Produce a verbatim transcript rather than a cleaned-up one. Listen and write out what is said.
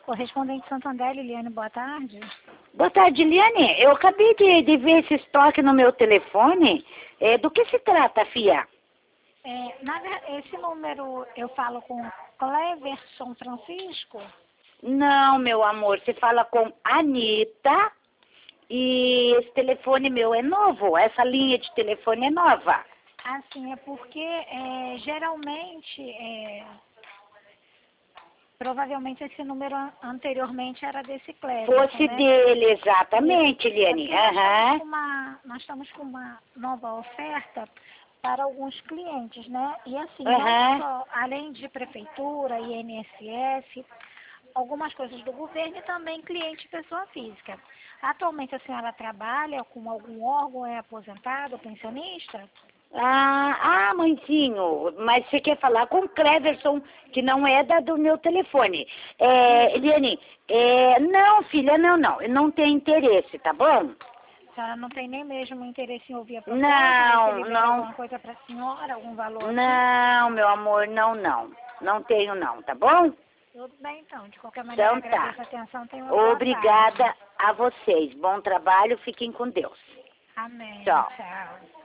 Correspondente Santander, Liliane, boa tarde. Boa tarde, Liliane. Eu acabei de, de ver esse estoque no meu telefone. É, do que se trata, fia? É, na ver- esse número eu falo com Cleverson Francisco? Não, meu amor, você fala com Anitta e esse telefone meu é novo, essa linha de telefone é nova. Assim, é porque é, geralmente, é, provavelmente esse número an- anteriormente era desse Cleverson, Fosse né? dele, exatamente, É Liliane. porque nós estamos Aham. com uma, nós estamos com uma nova oferta para alguns clientes, né? E assim, não Aham. só, além de prefeitura, I N S S, algumas coisas do governo e também cliente pessoa física. Atualmente a senhora trabalha com algum órgão, é aposentada, pensionista? Ah, ah, mãezinho, mas você quer falar com o Cleverson, que não é da, do meu telefone. É, Eliane, é, não, filha, não, não, eu não tenho interesse, tá bom? A senhora não tem nem mesmo interesse em ouvir a proposta, ver se Não, libera não, alguma coisa para a senhora, algum valor aqui? não, meu amor, não, não, não tenho não, tá bom? Tudo bem então, de qualquer maneira Então tá. agradeço a atenção, tenha uma boa tarde. Obrigada a vocês, bom trabalho, fiquem com Deus. Amém, Tchau. tchau.